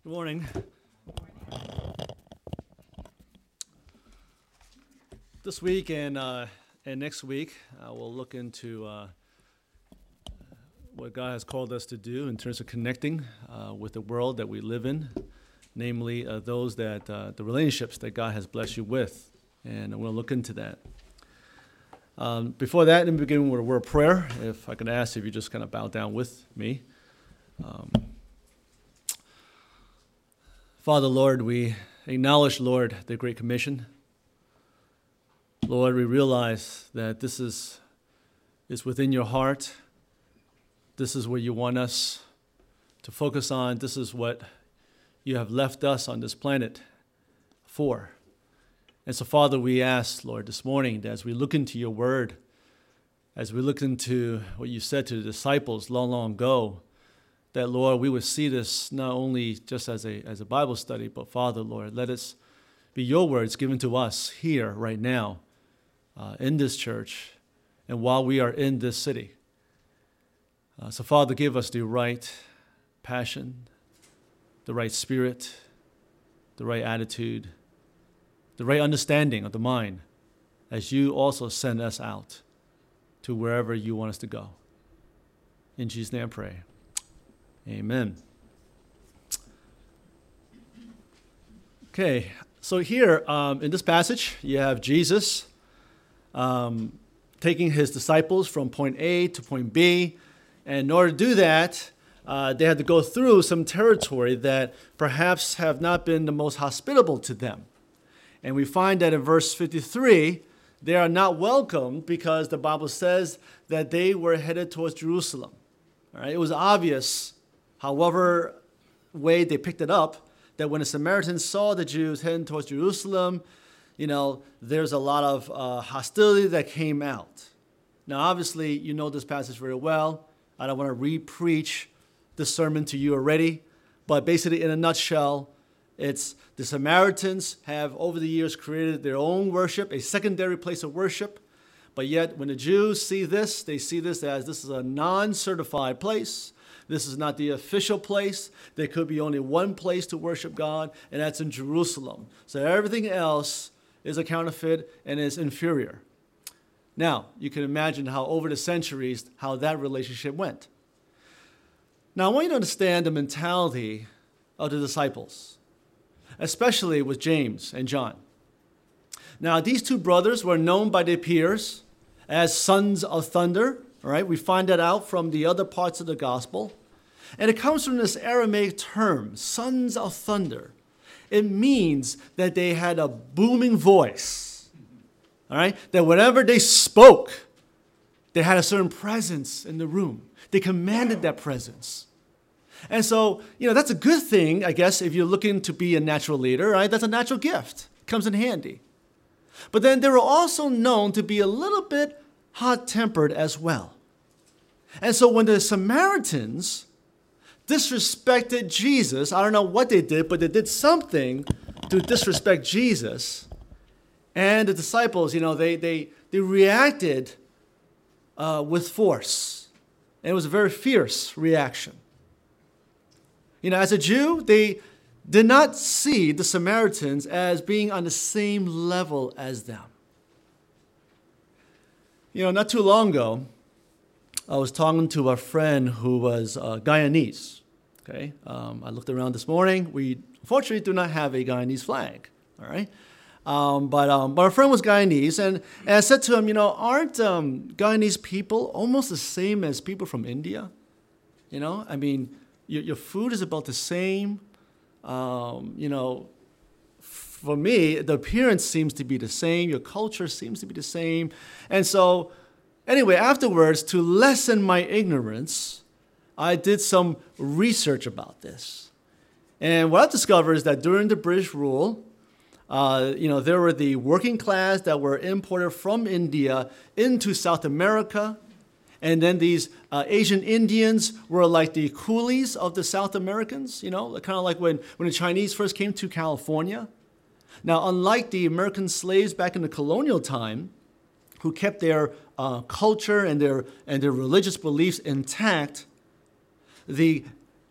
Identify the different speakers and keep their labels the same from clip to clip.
Speaker 1: Good morning. This week and next week, we'll look into what God has called us to do in terms of connecting with the world that we live in, namely those that the relationships that God has blessed you with, and we'll look into that. Before that, in the beginning, with a word of prayer. If I can ask if you just kind of bow down with me. Father, Lord, we acknowledge, Lord, the Great Commission. Lord, we realize that this is within your heart. This is what you want us to focus on. This is what you have left us on this planet for. And so, Father, we ask, Lord, this morning, that as we look into your word, as we look into what you said to the disciples long, long ago, that, Lord, we would see this not only just as a Bible study, but, Father, Lord, let us be your words given to us here right now in this church and while we are in this city. So, Father, give us the right passion, the right spirit, the right attitude, the right understanding of the mind as you also send us out to wherever you want us to go. In Jesus' name I pray. Amen. Okay, so here in this passage, you have Jesus taking his disciples from point A to point B. And in order to do that, they had to go through some territory that perhaps have not been the most hospitable to them. And we find that in verse 53, they are not welcomed because the Bible says that they were headed towards Jerusalem. All right? It was obvious, however way they picked it up, that when the Samaritans saw the Jews heading towards Jerusalem, there's a lot of hostility that came out. Now, obviously, you know this passage very well. I don't want to re-preach the sermon to you already, but basically, in a nutshell, it's the Samaritans have over the years created their own worship, a secondary place of worship, but yet when the Jews see this, they see this as this is a non-certified place. This is not the official place. There could be only one place to worship God, and that's in Jerusalem. So everything else is a counterfeit and is inferior. Now, you can imagine how over the centuries, how that relationship went. Now, I want you to understand the mentality of the disciples, especially with James and John. Now, these two brothers were known by their peers as sons of thunder. All right, we find that out from the other parts of the gospel. And it comes from this Aramaic term, sons of thunder. It means that they had a booming voice. All right, that whenever they spoke, they had a certain presence in the room. They commanded that presence. And so, that's a good thing, I guess, if you're looking to be a natural leader, right? That's a natural gift. It comes in handy. But then they were also known to be a little bit hot-tempered as well. And so when the Samaritans disrespected Jesus, I don't know what they did, but they did something to disrespect Jesus. And the disciples, they reacted with force. And it was a very fierce reaction. As a Jew, they did not see the Samaritans as being on the same level as them. Not too long ago, I was talking to a friend who was Guyanese. Okay, I looked around this morning. We unfortunately do not have a Guyanese flag. All right, but our friend was Guyanese, and I said to him, aren't Guyanese people almost the same as people from India? Your food is about the same. For me, the appearance seems to be the same. Your culture seems to be the same. And so, anyway, afterwards, to lessen my ignorance, I did some research about this. And what I've discovered is that during the British rule, there were the working class that were imported from India into South America. And then these Asian Indians were like the coolies of the South Americans, kind of like when the Chinese first came to California. Now, unlike the American slaves back in the colonial time, who kept their culture and their religious beliefs intact, the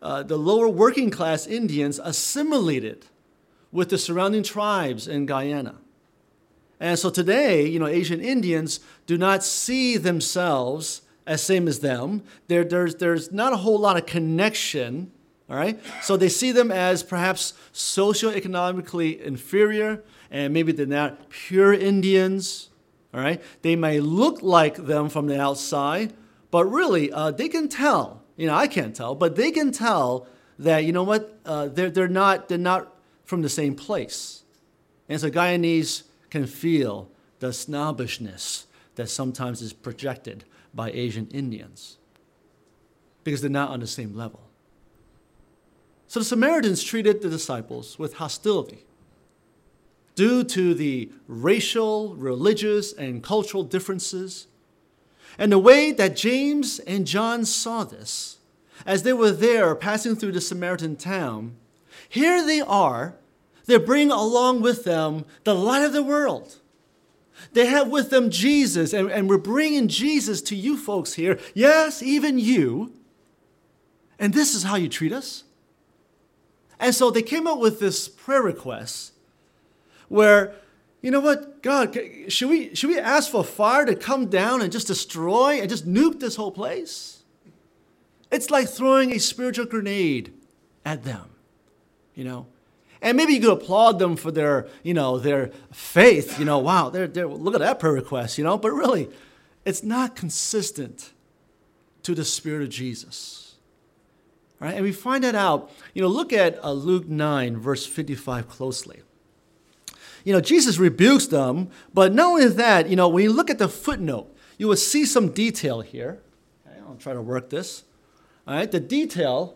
Speaker 1: the lower working class Indians assimilated with the surrounding tribes in Guyana. And so today, Asian Indians do not see themselves as same as them. There's not a whole lot of connection, all right? So they see them as perhaps socioeconomically inferior, and maybe they're not pure Indians, all right? They may look like them from the outside, but really they can tell. I can't tell, but they can tell that, they're not from the same place. And so Guyanese can feel the snobbishness that sometimes is projected by Asian Indians because they're not on the same level. So the Samaritans treated the disciples with hostility due to the racial, religious, and cultural differences. And the way that James and John saw this, as they were there passing through the Samaritan town, here they are, they bring along with them the light of the world. They have with them Jesus, and we're bringing Jesus to you folks here. Yes, even you. And this is how you treat us. And so they came up with this prayer request where, God, should we ask for fire to come down and just destroy and just nuke this whole place? It's like throwing a spiritual grenade at them, And maybe you could applaud them for their faith. Wow, look at that prayer request, But really, it's not consistent to the Spirit of Jesus. Right? And we find that out. Look at Luke 9, verse 55 closely. Jesus rebukes them, but not only that, when you look at the footnote, you will see some detail here. Okay, I'll try to work this. All right, the detail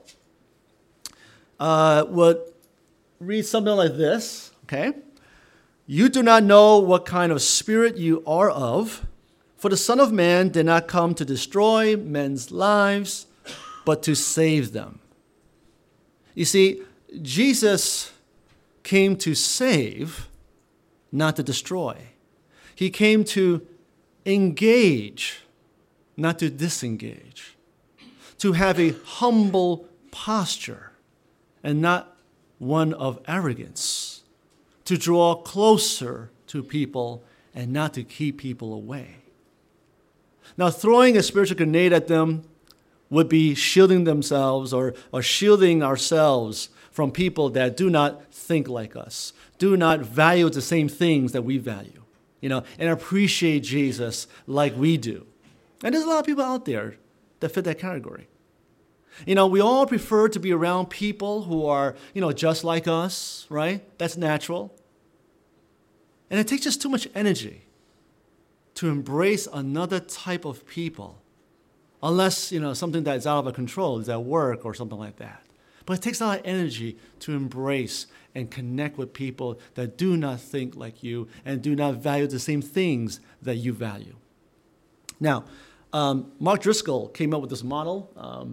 Speaker 1: would read something like this, okay? You do not know what kind of spirit you are of, for the Son of Man did not come to destroy men's lives, but to save them. You see, Jesus came to save, not to destroy. He came to engage, not to disengage. To have a humble posture and not one of arrogance. To draw closer to people and not to keep people away. Now, throwing a spiritual grenade at them would be shielding themselves or shielding ourselves from people that do not think like us, do not value the same things that we value, and appreciate Jesus like we do. And there's a lot of people out there that fit that category. We all prefer to be around people who are, just like us, right? That's natural. And it takes just too much energy to embrace another type of people. Unless, something that's out of our control is at work or something like that. But it takes a lot of energy to embrace and connect with people that do not think like you and do not value the same things that you value. Now, Mark Driscoll came up with this model,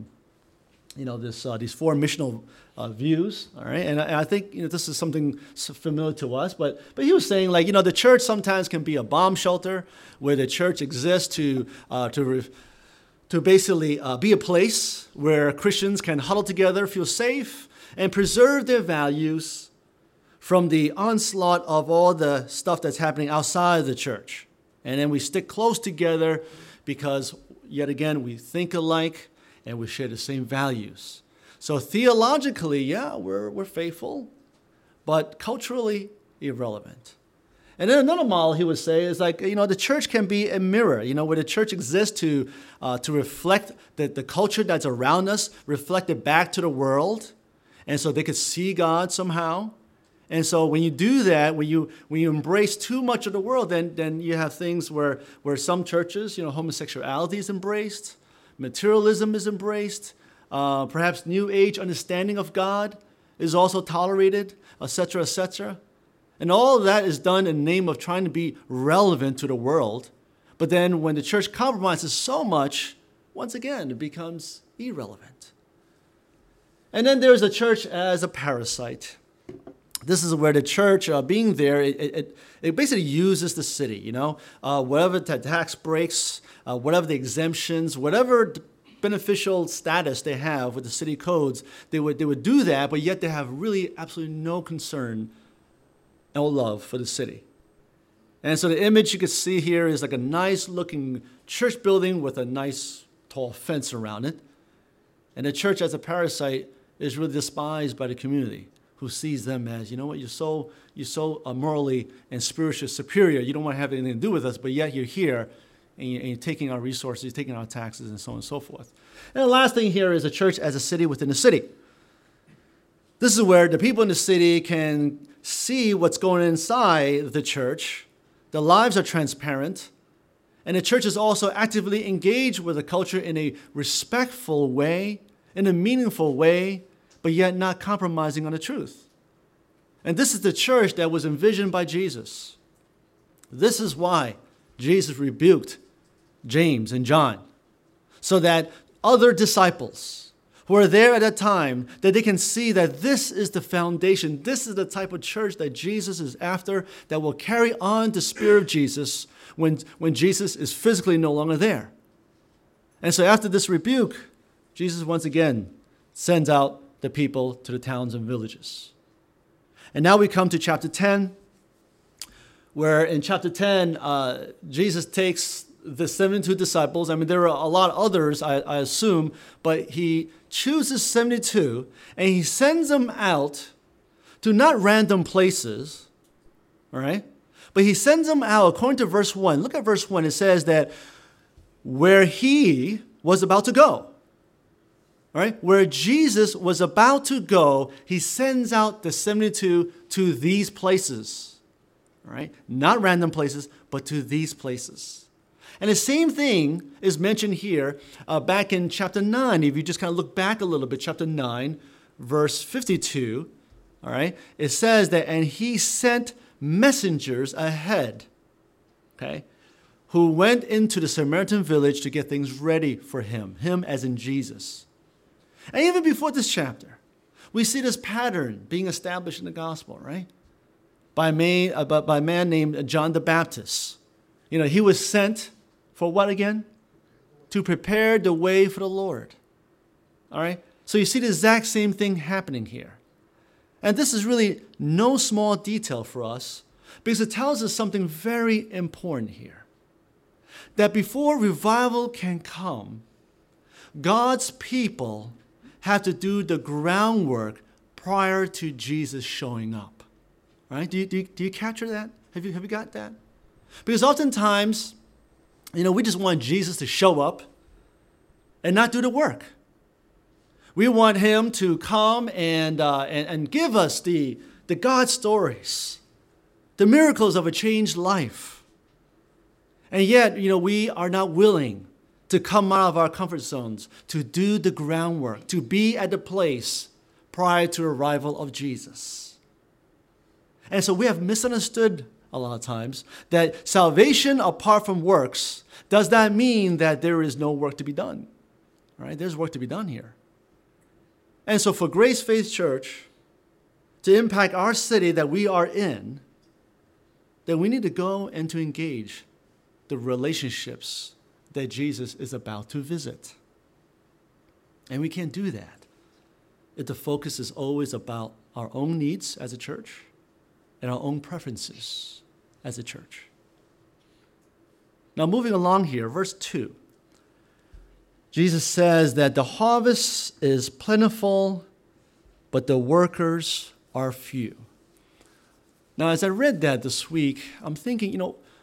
Speaker 1: these four missional views, all right? And I think, this is something familiar to us, but he was saying, the church sometimes can be a bomb shelter where the church exists to basically be a place where Christians can huddle together, feel safe, and preserve their values from the onslaught of all the stuff that's happening outside of the church. And then we stick close together because, yet again, we think alike and we share the same values. So theologically, we're faithful, but culturally irrelevant. And then another model he would say is the church can be a mirror, where the church exists to reflect the culture that's around us, reflect it back to the world, and so they could see God somehow. And so when you do that, when you embrace too much of the world, then you have things where some churches, homosexuality is embraced, materialism is embraced, perhaps New Age understanding of God is also tolerated, etc., etc. And all of that is done in the name of trying to be relevant to the world. But then when the church compromises so much, once again, it becomes irrelevant. And then there's the church as a parasite. This is where the church, being there, it basically uses the city, whatever the tax breaks, whatever the exemptions, whatever beneficial status they have with the city codes, they would do that, but yet they have really absolutely no concern, no love for the city. And so the image you can see here is like a nice looking church building with a nice tall fence around it. And the church as a parasite is really despised by the community, who sees them as, you know what, you're so morally and spiritually superior. You don't want to have anything to do with us, but yet you're here and you're taking our resources, you're taking our taxes, and so on and so forth. And the last thing here is a church as a city within a city. This is where the people in the city can see what's going inside the church. The lives are transparent. And the church is also actively engaged with the culture in a respectful way, in a meaningful way, but yet not compromising on the truth. And this is the church that was envisioned by Jesus. This is why Jesus rebuked James and John, so that other disciples who are there at that time, that they can see that this is the foundation, this is the type of church that Jesus is after, that will carry on the spirit of Jesus when Jesus is physically no longer there. And so after this rebuke, Jesus once again sends out the people to the towns and villages. And now we come to chapter 10, where in chapter 10, Jesus takes the 72 disciples. I mean, there are a lot of others, I assume, but he chooses 72, and he sends them out to not random places, all right? But he sends them out, according to verse 1. Look at verse 1. It says that where he was about to go, all right? Where Jesus was about to go, he sends out the 72 to these places, all right? Not random places, but to these places. And the same thing is mentioned here back in chapter 9. If you just kind of look back a little bit, chapter 9, verse 52, all right? It says that, and he sent messengers ahead, okay, who went into the Samaritan village to get things ready for him as in Jesus. And even before this chapter, we see this pattern being established in the gospel, right? By a man named John the Baptist. You know, he was sent for what again? To prepare the way for the Lord. All right? So you see the exact same thing happening here. And this is really no small detail for us, because it tells us something very important here. That before revival can come, God's people have to do the groundwork prior to Jesus showing up. Right? Do you capture that? Have you got that? Because oftentimes, we just want Jesus to show up and not do the work. We want him to come and give us the God stories, the miracles of a changed life. And yet, we are not willing to come out of our comfort zones, to do the groundwork, to be at the place prior to the arrival of Jesus. And so we have misunderstood a lot of times that salvation apart from works does not mean that there is no work to be done. All right? There's work to be done here. And so for Grace Faith Church to impact our city that we are in, then we need to go and to engage the relationships that Jesus is about to visit. And we can't do that if the focus is always about our own needs as a church and our own preferences as a church. Now moving along here, verse 2. Jesus says that the harvest is plentiful, but the workers are few. Now, as I read that this week, I'm thinking,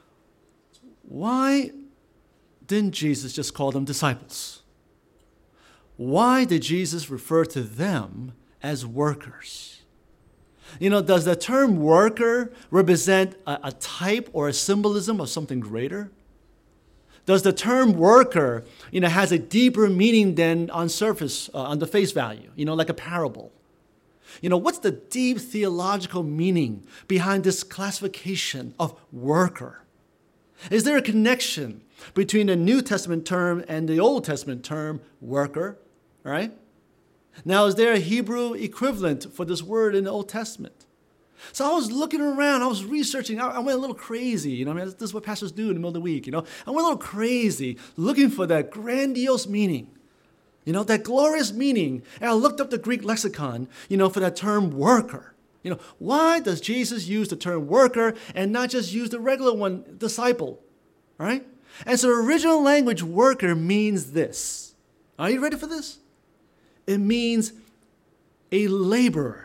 Speaker 1: why didn't Jesus just call them disciples? Why did Jesus refer to them as workers? Does the term worker represent a type or a symbolism of something greater? Does the term worker, has a deeper meaning than on surface, on the face value, like a parable? What's the deep theological meaning behind this classification of worker? Is there a connection between the New Testament term and the Old Testament term worker, right? Now, is there a Hebrew equivalent for this word in the Old Testament? So I was looking around, I was researching, I went a little crazy, this is what pastors do in the middle of the week, I went a little crazy looking for that grandiose meaning You know, that glorious meaning. And I looked up the Greek lexicon, for that term worker. Why does Jesus use the term worker and not just use the regular one, disciple? Right? And so the original language worker means this. Are you ready for this? It means a laborer.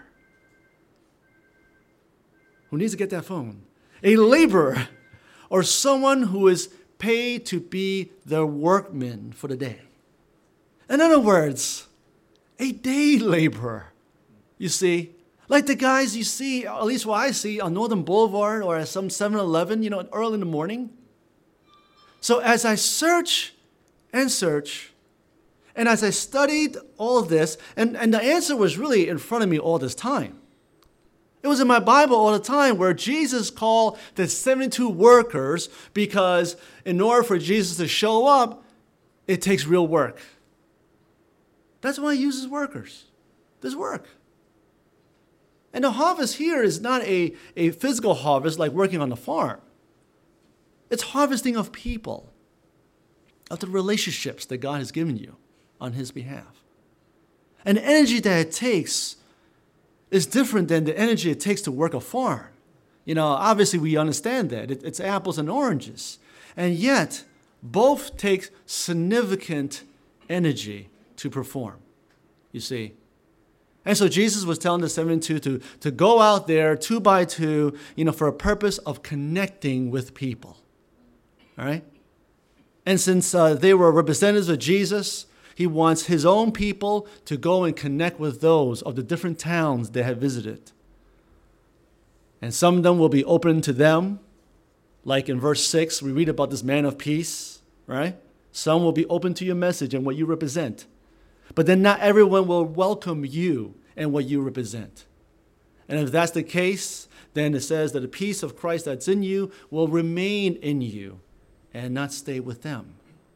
Speaker 1: Who needs to get that phone? A laborer, or someone who is paid to be the workman for the day. In other words, a day laborer. You see, like the guys you see, at least what I see on Northern Boulevard or at some 7-Eleven, early in the morning. So as I search, and as I studied all this, and the answer was really in front of me all this time. It was in my Bible all the time where Jesus called the 72 workers because in order for Jesus to show up, it takes real work. That's why he uses workers. There's work. And the harvest here is not a physical harvest like working on the farm. It's harvesting of people, of the relationships that God has given you on his behalf. And the energy that it takes is different than the energy it takes to work a farm. Obviously we understand that. It's apples and oranges. And yet, both take significant energy to perform, you see. And so Jesus was telling the 72 to go out there 2 by 2, for a purpose of connecting with people. All right? And since they were representatives of Jesus, he wants his own people to go and connect with those of the different towns they have visited. And some of them will be open to them. Like in verse 6, we read about this man of peace, right? Some will be open to your message and what you represent. But then not everyone will welcome you and what you represent. And if that's the case, then it says that the peace of Christ that's in you will remain in you and not stay with them.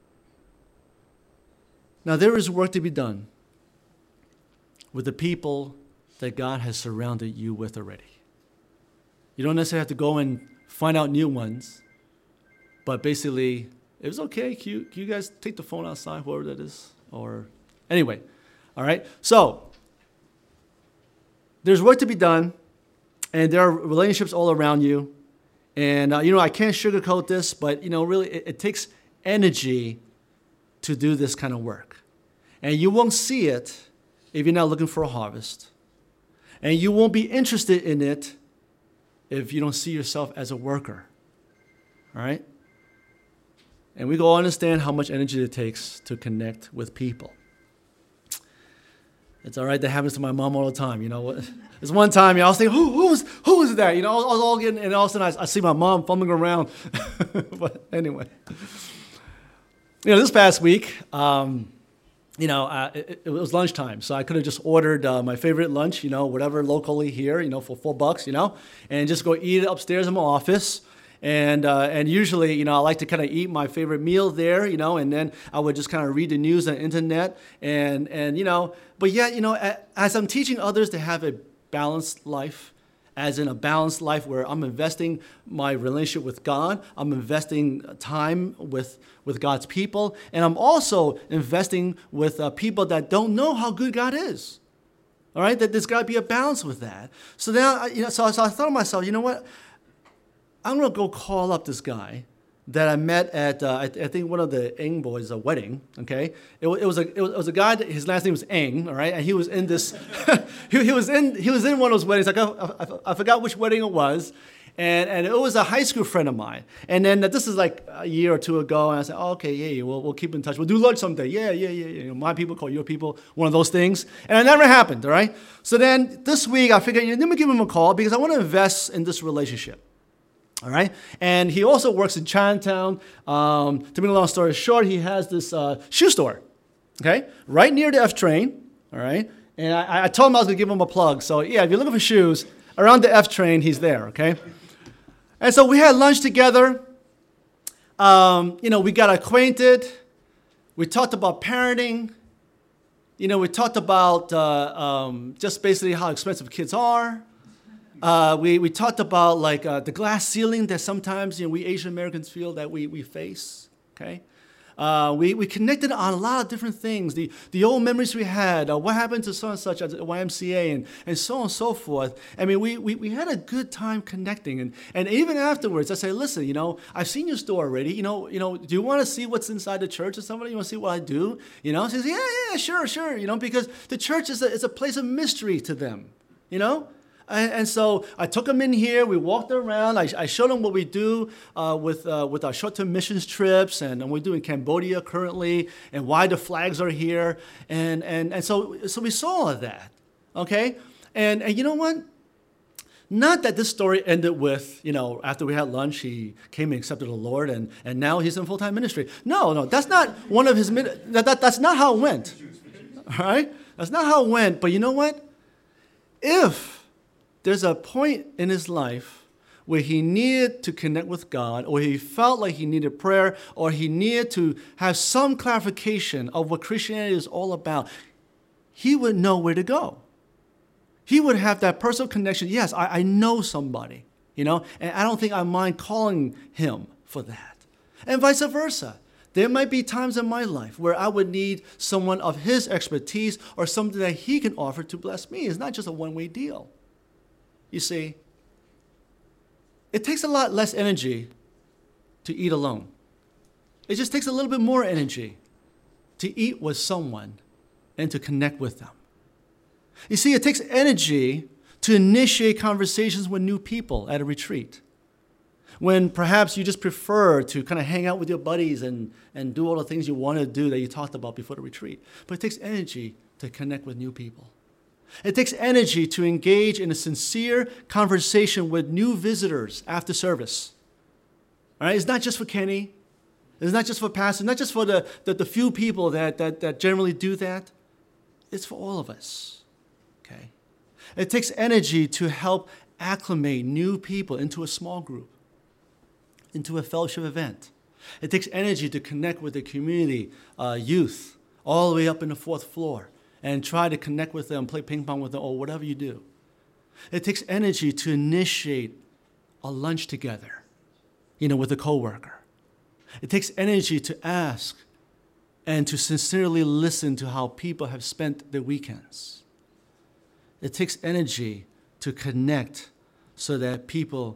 Speaker 1: Now, there is work to be done with the people that God has surrounded you with already. You don't necessarily have to go and find out new ones, but basically, it was okay. Can you guys take the phone outside, whoever that is? Or anyway, all right? So, there's work to be done, and there are relationships all around you. And, I can't sugarcoat this, but, really, it takes energy to do this kind of work. And you won't see it if you're not looking for a harvest. And you won't be interested in it if you don't see yourself as a worker. All right? And we go understand how much energy it takes to connect with people. It's all right. That happens to my mom all the time. There's one time, I was thinking, who was that? I was all getting, and all of a sudden I see my mom fumbling around. But anyway, this past week, it was lunchtime, so I could have just ordered my favorite lunch, whatever locally here, for $4, and just go eat it upstairs in my office. And usually, I like to kind of eat my favorite meal there, and then I would just kind of read the news on the internet, but yet, as I'm teaching others to have a balanced life, as in a balanced life where I'm investing my relationship with God, I'm investing time with God's people, and I'm also investing with people that don't know how good God is. All right, that there's got to be a balance with that. So now, so I thought to myself, you know what? I'm going to go call up this guy that I met at I think one of the Eng boys' wedding. Okay, it was a guy that his last name was Eng. All right, and he was in this he was in one of those weddings. Like I forgot which wedding it was, and it was a high school friend of mine. And then this is like a year or two ago, and I said, oh, okay, yeah, we'll keep in touch. We'll do lunch someday. Yeah. My people call your people, one of those things. And it never happened. All right. So then this week I figured, let me give him a call because I want to invest in this relationship. All right, and he also works in Chinatown. To make a long story short, he has this shoe store, okay, right near the F train. All right, and I told him I was going to give him a plug. So yeah, if you're looking for shoes around the F train, he's there. Okay, and so we had lunch together. We got acquainted. We talked about parenting. We talked about just basically how expensive kids are. We talked about the glass ceiling that sometimes we Asian Americans feel that we face. Okay, We connected on a lot of different things. The old memories we had, what happened to so and such at the YMCA, and so on and so forth. I mean, we had a good time connecting. And even afterwards, I say, listen, I've seen your store already. Do you want to see what's inside the church or somebody? You want to see what I do? He says, yeah, sure. Because the church is a place of mystery to them, And so I took them in here. We walked around. I showed them what we do with our short-term missions trips, and we're doing Cambodia currently, and why the flags are here, and so we saw all of that, okay? And you know what? Not that this story ended with, after we had lunch, he came and accepted the Lord, and now he's in full-time ministry. No, that's not one of his. That's not how it went. All right, that's not how it went. But you know what? If there's a point in his life where he needed to connect with God, or he felt like he needed prayer, or he needed to have some clarification of what Christianity is all about, he would know where to go. He would have that personal connection. Yes, I know somebody, and I don't think I mind calling him for that. And vice versa. There might be times in my life where I would need someone of his expertise or something that he can offer to bless me. It's not just a one-way deal. You see, it takes a lot less energy to eat alone. It just takes a little bit more energy to eat with someone and to connect with them. You see, it takes energy to initiate conversations with new people at a retreat, when perhaps you just prefer to kind of hang out with your buddies and do all the things you want to do that you talked about before the retreat. But it takes energy to connect with new people. It takes energy to engage in a sincere conversation with new visitors after service. All right? It's not just for Kenny. It's not just for pastors. Not just for the few people that generally do that. It's for all of us. Okay? It takes energy to help acclimate new people into a small group, into a fellowship event. It takes energy to connect with the community, youth, all the way up in the fourth floor, and try to connect with them, play ping pong with them, or whatever you do. It takes energy to initiate a lunch together, with a coworker. It takes energy to ask and to sincerely listen to how people have spent their weekends. It takes energy to connect so that people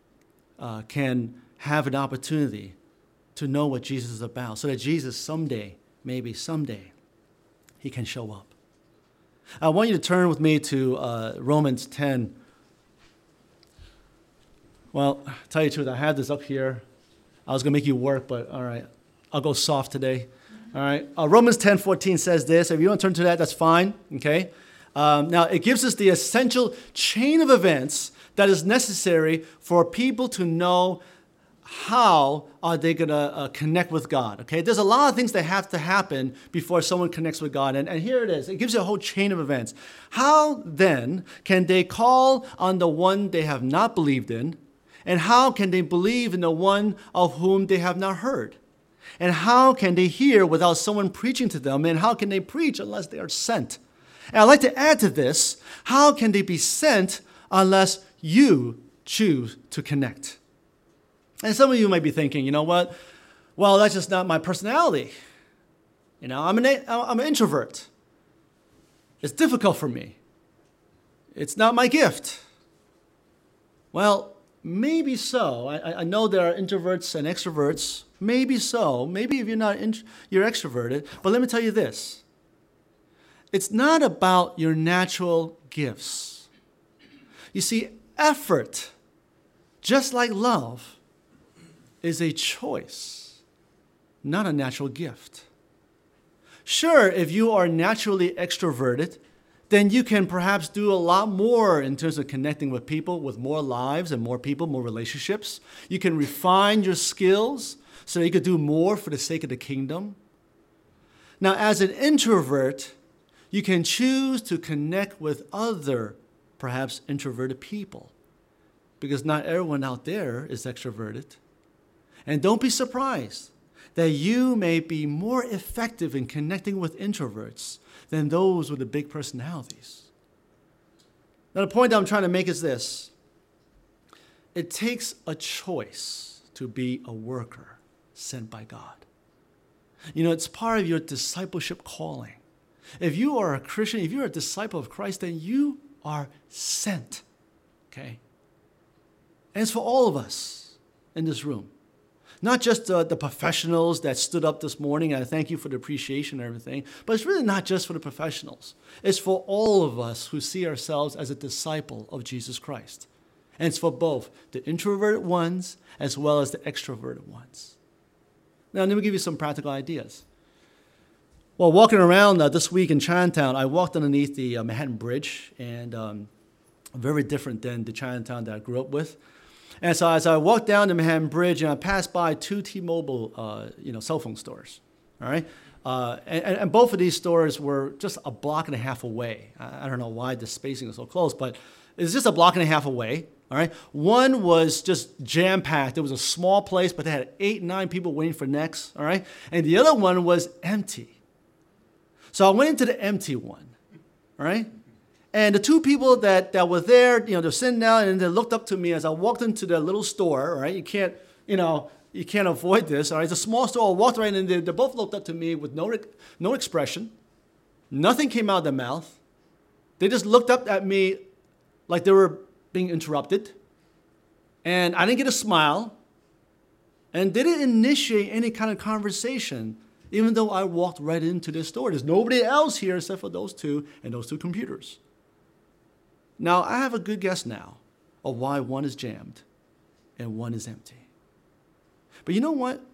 Speaker 1: can have an opportunity to know what Jesus is about, so that Jesus someday, maybe someday, he can show up. I want you to turn with me to Romans 10. Well, to tell you the truth, I have this up here. I was going to make you work, but all right, I'll go soft today. All right, Romans 10:14 says this. If you don't turn to that, that's fine, okay? Now, it gives us the essential chain of events that is necessary for people to know how are they going to connect with God, okay? There's a lot of things that have to happen before someone connects with God, and here it is. It gives you a whole chain of events. How, then, can they call on the one they have not believed in, and how can they believe in the one of whom they have not heard? And how can they hear without someone preaching to them, and how can they preach unless they are sent? And I'd like to add to this, how can they be sent unless you choose to connect? And some of you might be thinking, you know what? Well, that's just not my personality. I'm an introvert. It's difficult for me. It's not my gift. Well, maybe so. I know there are introverts and extroverts. Maybe so. Maybe if you're not, you're extroverted. But let me tell you this. It's not about your natural gifts. You see, effort, just like love, is a choice, not a natural gift. Sure, if you are naturally extroverted, then you can perhaps do a lot more in terms of connecting with people, with more lives and more people, more relationships. You can refine your skills so that you could do more for the sake of the kingdom. Now, as an introvert, you can choose to connect with other, perhaps introverted people, because not everyone out there is extroverted. And don't be surprised that you may be more effective in connecting with introverts than those with the big personalities. Now, the point that I'm trying to make is this. It takes a choice to be a worker sent by God. You know, it's part of your discipleship calling. If you are a Christian, if you're a disciple of Christ, then you are sent. Okay? And it's for all of us in this room. Not just the professionals that stood up this morning, and I thank you for the appreciation and everything, but it's really not just for the professionals. It's for all of us who see ourselves as a disciple of Jesus Christ. And it's for both the introverted ones as well as the extroverted ones. Now, let me give you some practical ideas. Well, walking around this week in Chinatown, I walked underneath the Manhattan Bridge, and very different than the Chinatown that I grew up with. And so as I walked down the Manhattan Bridge, and I passed by two T-Mobile, cell phone stores, all right? And both of these stores were just a block and a half away. I don't know why the spacing is so close, but it's just a block and a half away, all right? One was just jam-packed. It was a small place, but they had 8, 9 people waiting for next, all right? And the other one was empty. So I went into the empty one, all right? And the two people that were there, they're sitting down and they looked up to me as I walked into the little store, right? You can't avoid this, all right? It's a small store. I walked right in there. They both looked up to me with no expression. Nothing came out of their mouth. They just looked up at me like they were being interrupted. And I didn't get a smile. And they didn't initiate any kind of conversation, even though I walked right into this store. There's nobody else here except for those two and those two computers. Now, I have a good guess now of why one is jammed and one is empty. But you know what?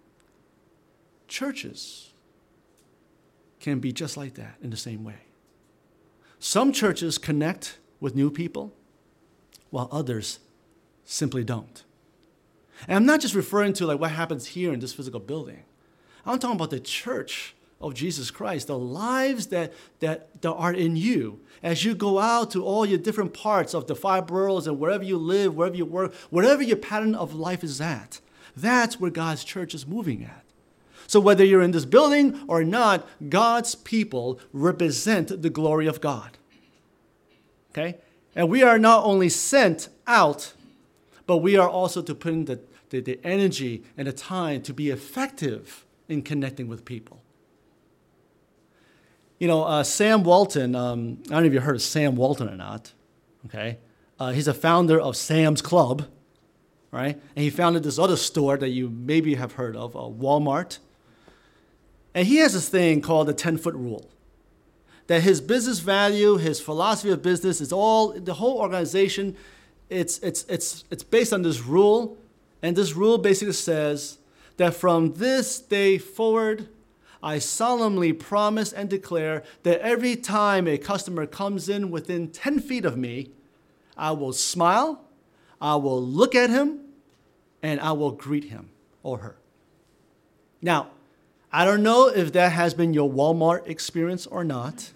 Speaker 1: Churches can be just like that in the same way. Some churches connect with new people, while others simply don't. And I'm not just referring to like what happens here in this physical building. I'm talking about the church of Jesus Christ, the lives that are in you as you go out to all your different parts of the 5 boroughs and wherever you live, wherever you work, whatever your pattern of life is at. That's where God's church is moving at. So whether you're in this building or not, God's people represent the glory of God. Okay? And we are not only sent out, but we are also to put in the energy and the time to be effective in connecting with people. Sam Walton, I don't know if you heard of Sam Walton or not, okay? He's a founder of Sam's Club, right? And he founded this other store that you maybe have heard of, Walmart. And he has this thing called the 10-foot rule, that his business value, his philosophy of business is the whole organization, it's based on this rule. And this rule basically says that from this day forward, I solemnly promise and declare that every time a customer comes in within 10 feet of me, I will smile, I will look at him, and I will greet him or her. Now, I don't know if that has been your Walmart experience or not,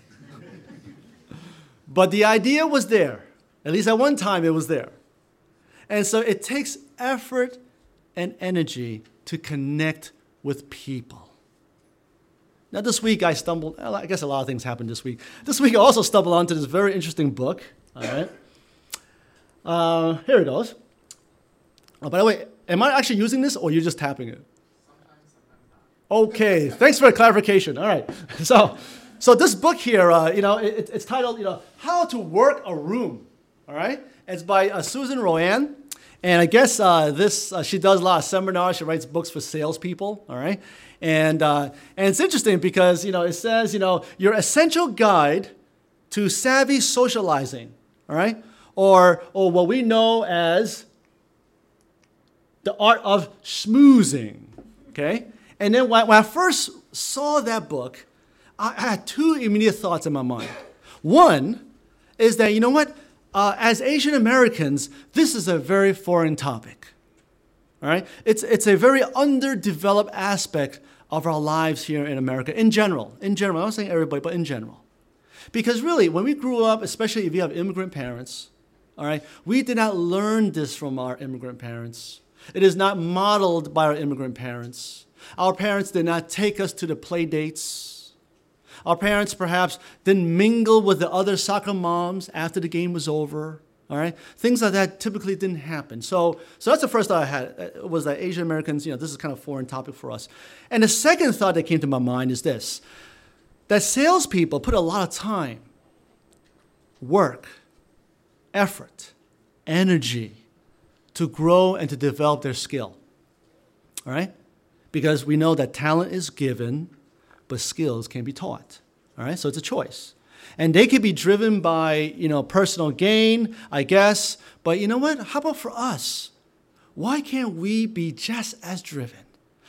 Speaker 1: but the idea was there. At least at one time it was there. And so it takes effort and energy to connect with people. Now, this week I stumbled, I guess a lot of things happened this week. This week I also stumbled onto this very interesting book. All right. Here it goes. Oh, by the way, am I actually using this or you're just tapping it?
Speaker 2: Sometimes not.
Speaker 1: Okay, thanks for the clarification. All right. So this book here, it's titled, How to Work a Room. All right. It's by Susan Rowan. And I guess she does a lot of seminars. She writes books for salespeople. All right. And it's interesting because, it says, your essential guide to savvy socializing, all right? Or what we know as the art of schmoozing, okay? And then when I first saw that book, I had 2 immediate thoughts in my mind. One is that, as Asian Americans, this is a very foreign topic. All right? It's a very underdeveloped aspect of our lives here in America, in general. I'm not saying everybody, but in general. Because really, when we grew up, especially if you have immigrant parents, all right, we did not learn this from our immigrant parents. It is not modeled by our immigrant parents. Our parents did not take us to the play dates. Our parents perhaps didn't mingle with the other soccer moms after the game was over. All right, things like that typically didn't happen. So that's the first thought I had, was that Asian Americans, this is kind of a foreign topic for us. And the second thought that came to my mind is this, that salespeople put a lot of time, work, effort, energy to grow and to develop their skill. All right, because we know that talent is given, but skills can be taught. All right, so it's a choice. And they could be driven by, personal gain, I guess. But you know what? How about for us? Why can't we be just as driven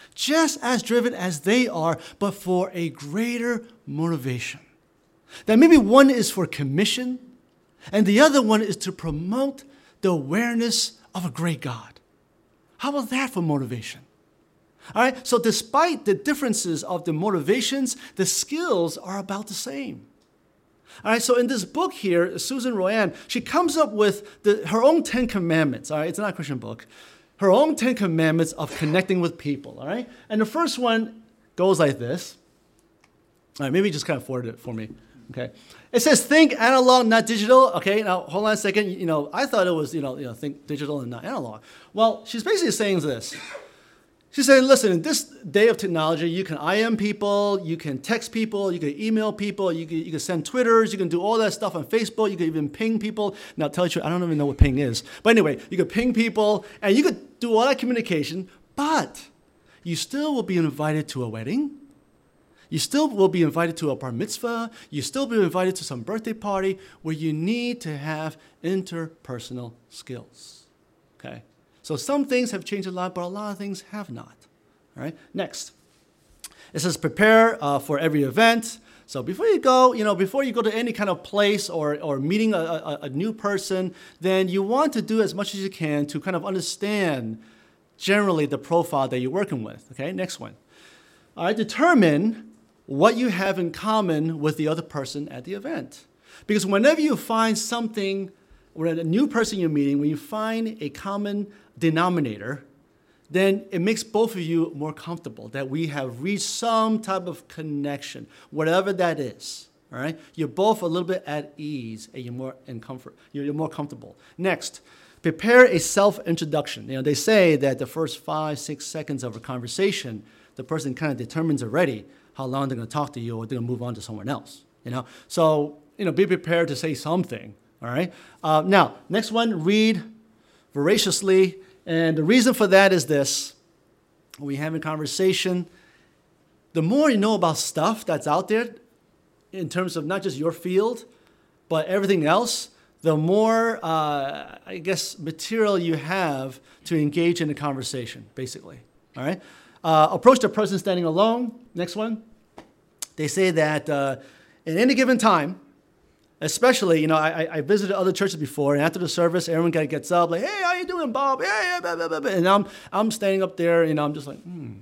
Speaker 1: as they are, but for a greater motivation? That maybe one is for commission, and the other one is to promote the awareness of a great God. How about that for motivation? All right, so despite the differences of the motivations, the skills are about the same. All right, so in this book here, Susan Royan, she comes up with her own 10 commandments. All right, it's not a Christian book. Her own 10 commandments of connecting with people. All right, and the first one goes like this. All right, maybe just kind of forward it for me. Okay, it says think analog, not digital. Okay, now hold on a second. I thought it was think digital and not analog. Well, she's basically saying this. She's saying, listen, in this day of technology, you can IM people, you can text people, you can email people, you can send Twitters, you can do all that stuff on Facebook, you can even ping people. Now, tell you, I don't even know what ping is. But anyway, you can ping people, and you could do all that communication, but you still will be invited to a wedding. You still will be invited to a bar mitzvah. You still be invited to some birthday party where you need to have interpersonal skills, okay? So some things have changed a lot, but a lot of things have not. All right, next. It says prepare for every event. So before you go, to any kind of place or meeting a new person, then you want to do as much as you can to kind of understand generally the profile that you're working with. Okay, next one. All right, determine what you have in common with the other person at the event. Because whenever you find something, when a new person you're meeting, when you find a common denominator, then it makes both of you more comfortable that we have reached some type of connection, whatever that is. All right, you're both a little bit at ease, and you're more in comfort. You're more comfortable. Next, prepare a self-introduction. They say that the first 5-6 seconds of a conversation, the person kind of determines already how long they're going to talk to you, or they're going to move on to someone else. So be prepared to say something. All right. Now, next one, read voraciously. And the reason for that is this. When we have a conversation, the more you know about stuff that's out there, in terms of not just your field, but everything else, the more, material you have to engage in a conversation, basically. All right. Approach the person standing alone. Next one. They say that at any given time, especially, I visited other churches before, and after the service, everyone kind of gets up, like, hey, how you doing, Bob? Hey, blah, blah, blah. And I'm standing up there, I'm just like,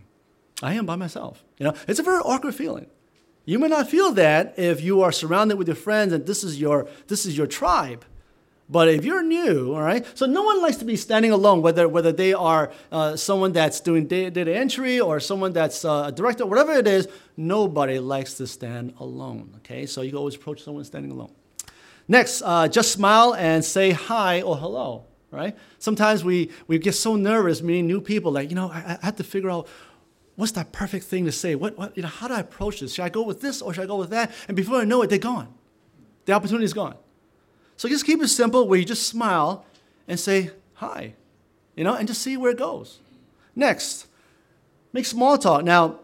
Speaker 1: I am by myself. It's a very awkward feeling. You may not feel that if you are surrounded with your friends and this is your tribe. But if you're new, all right, so no one likes to be standing alone, whether they are someone that's doing data entry or someone that's a director, whatever it is, nobody likes to stand alone, okay? So you can always approach someone standing alone. Next, just smile and say hi or hello, right? Sometimes we get so nervous meeting new people, like, I have to figure out what's that perfect thing to say? How do I approach this? Should I go with this or should I go with that? And before I know it, they're gone. The opportunity is gone. So just keep it simple where you just smile and say hi, and just see where it goes. Next, make small talk. Now,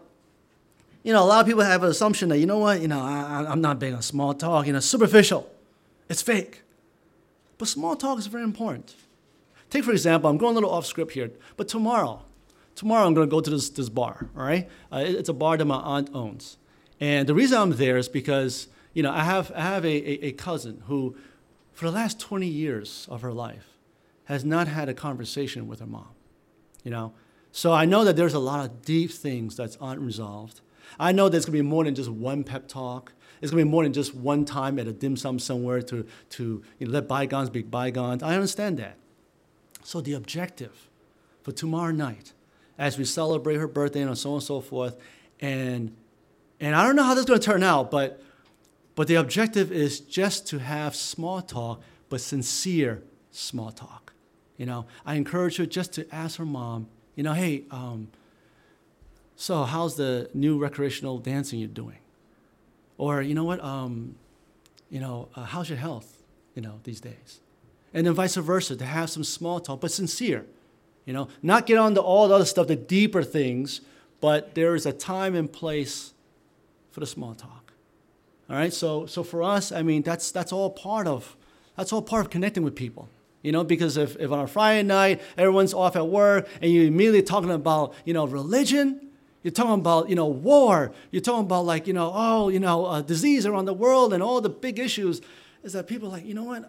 Speaker 1: a lot of people have an assumption that, I'm not big on small talk, superficial. It's fake. But small talk is very important. Take, for example, I'm going a little off script here, but tomorrow I'm going to go to this bar, all right? It's a bar that my aunt owns. And the reason I'm there is because, I have a cousin who, for the last 20 years of her life, has not had a conversation with her mom, So I know that there's a lot of deep things that's unresolved. I know there's going to be more than just one pep talk. It's going to be more than just one time at a dim sum somewhere to let bygones be bygones. I understand that. So the objective for tomorrow night, as we celebrate her birthday and so on and so forth, and I don't know how this is going to turn out, but the objective is just to have small talk, but sincere small talk. I encourage her just to ask her mom, hey, so how's the new recreational dancing you're doing? Or, how's your health, these days? And then vice versa, to have some small talk, but sincere. Not get on to all the other stuff, the deeper things, but there is a time and place for the small talk. All right, so for us, that's all part of connecting with people. Because if on a Friday night everyone's off at work and you're immediately talking about religion, you're talking about war, you're talking about disease around the world and all the big issues, is that people are like,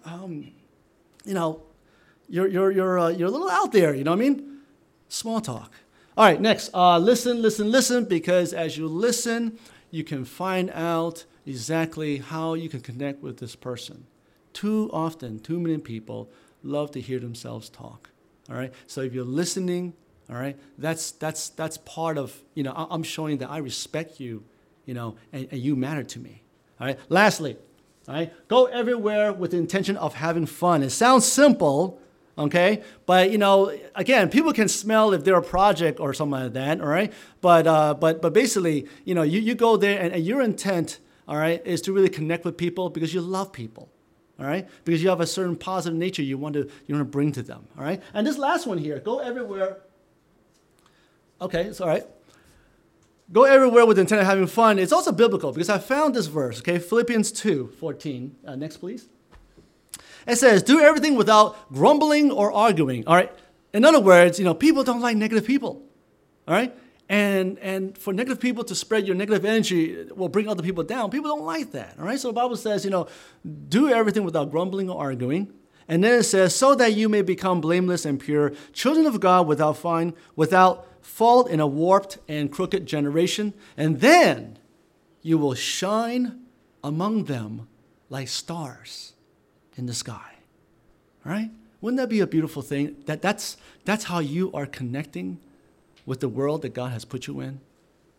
Speaker 1: you're a little out there. You know what I mean? Small talk. All right, next, listen, because as you listen, you can find out exactly how you can connect with this person. Too often, too many people love to hear themselves talk. All right, so if you're listening, all right, that's part of, I'm showing that I respect you, and you matter to me. All right, lastly, all right, go everywhere with the intention of having fun. It sounds simple, okay, but again, people can smell if they're a project or something like that, all right. But basically, you go there and your intent, all right, is to really connect with people because you love people, all right, because you have a certain positive nature you want to bring to them, all right. And this last one here, go everywhere. Okay, it's all right. Go everywhere with the intent of having fun. It's also biblical because I found this verse, okay, Philippians 2:14. Next, please. It says, do everything without grumbling or arguing. All right. In other words, people don't like negative people. All right. And for negative people to spread your negative energy will bring other people down. People don't like that. All right. So the Bible says, do everything without grumbling or arguing. And then it says, so that you may become blameless and pure, children of God without fault in a warped and crooked generation. And then you will shine among them like stars in the sky. All right? Wouldn't that be a beautiful thing? That's how you are connecting with the world that God has put you in.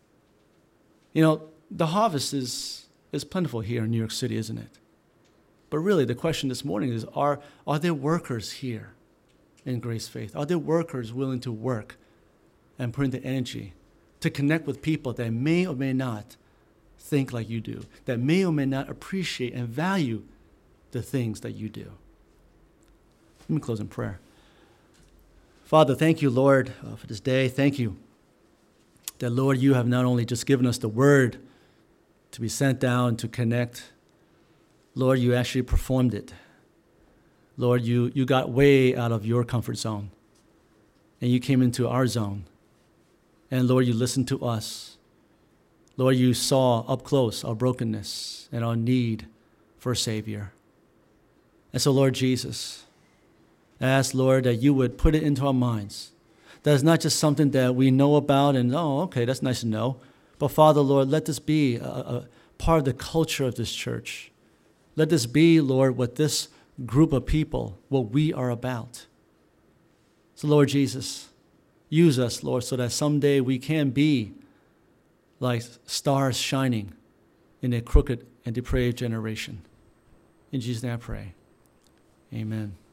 Speaker 1: The harvest is plentiful here in New York City, isn't it? But really, the question this morning is, are there workers here in Grace Faith? Are there workers willing to work and put in the energy to connect with people that may or may not think like you do, that may or may not appreciate and value the things that you do? Let me close in prayer. Father, thank you, Lord, for this day. Thank you that, Lord, you have not only just given us the word to be sent down to connect, Lord, you actually performed it. Lord, you got way out of your comfort zone, and you came into our zone. And, Lord, you listened to us. Lord, you saw up close our brokenness and our need for a Savior. And so, Lord Jesus, I ask, Lord, that you would put it into our minds. That is not just something that we know about and, oh, okay, that's nice to know. But, Father, Lord, let this be a part of the culture of this church. Let this be, Lord, what this group of people, what we are about. So, Lord Jesus, use us, Lord, so that someday we can be like stars shining in a crooked and depraved generation. In Jesus' name I pray. Amen.